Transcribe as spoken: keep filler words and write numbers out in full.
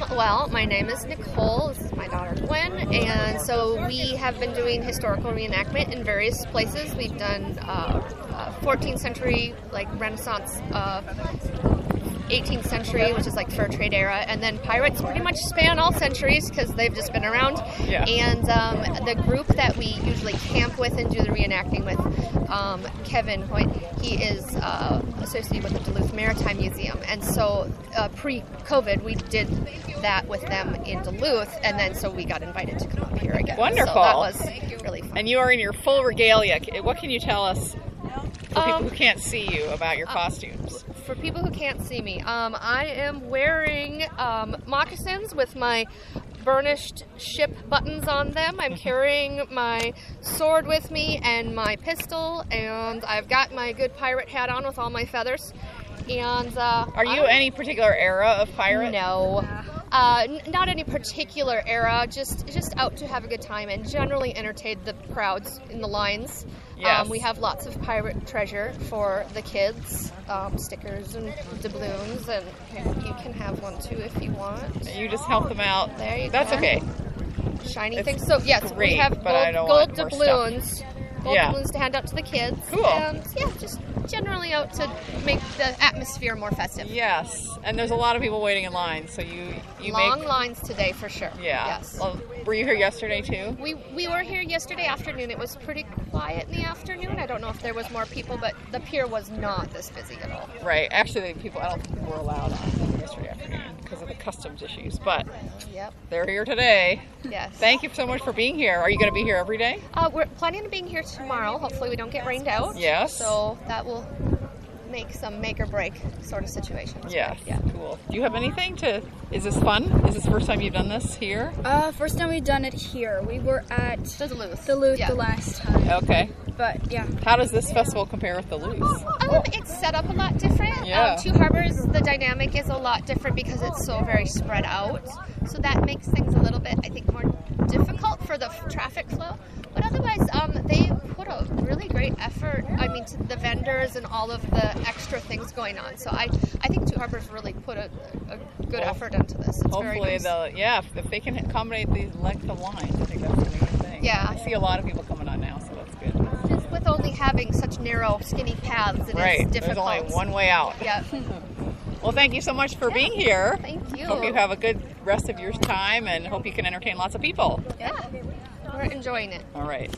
well, my name is Nicole. This is my daughter Gwen, and so we have been doing historical reenactment in various places. We've done uh, uh, fourteenth century, like Renaissance, uh, eighteenth century, which is like fur trade era, and then pirates pretty much span all centuries because they've just been around. Yeah. And um, the group that we usually camp with and do the reenacting with, um, Kevin Hoyt, he is uh, associated with the Duluth Maritime Museum, and so uh, pre-COVID we did that with them in Duluth, and then so we got invited to come up here again. Wonderful. So that was really fun. And you are in your full regalia. What can you tell us for people Um, who can't see you about your costumes? For people who can't see me, um, I am wearing um, moccasins with my burnished ship buttons on them. I'm carrying my sword with me and my pistol, and I've got my good pirate hat on with all my feathers. And uh, Are you I- any particular era of pirate? No. Uh, n- not any particular era, just just out to have a good time and generally entertain the crowds in the lines. Yes. Um, we have lots of pirate treasure for the kids, um, stickers and doubloons, and you can have one too if you want. You just help them out. There you That's go. okay. Shiny It's things. So yes, great, we have but I gold, don't gold want more doubloons. Gold Yeah. doubloons to hand out to the kids. Cool. And yeah, just generally out to make the atmosphere more festive. Yes, and there's a lot of people waiting in line, so you you Long make lines today for sure. yeah. Yes. Well, were you here yesterday too? We we were here yesterday afternoon. It was pretty quiet in the afternoon. I don't know if there was more people, but the pier was not this busy at all. Right. Actually, people I don't think people were allowed on yesterday afternoon because of the customs issues, but Yep. they're here today. Yes. Thank you so much for being here. Are you going to be here every day? Uh, we're planning on being here tomorrow. Hopefully we don't get rained out. Yes. So that will make some make or break sort of situations. Yes. Yeah. Cool. Do you have anything to? Is this fun? Is this the first time you've done this here? Uh, first time we've done it here. We were at The Duluth. Duluth Yeah. the last time. Okay. But yeah. How does this festival compare with Duluth? Um, it's set up a lot different. Yeah. Um, Two Harbors, the dynamic is a lot different because it's so very spread out. So that makes things a little bit, I think, more difficult for the f- traffic flow. But otherwise, um, they put a really great effort, I mean, to the vendors and all of the extra things going on. So I, I think Two Harbors really put a, a good Well, effort into this. It's very Hopefully, nice. they'll yeah. If, if they can accommodate these length of lines, I think that's the main thing. Yeah. I see a lot of people coming on now, so that's good. Just with only having such narrow, skinny paths, it is Right. There's difficult. only one way out. Yeah. Well, thank you so much for being here. Thank you. Hope you have a good rest of your time and hope you can entertain lots of people. Yeah. We're enjoying it. All right.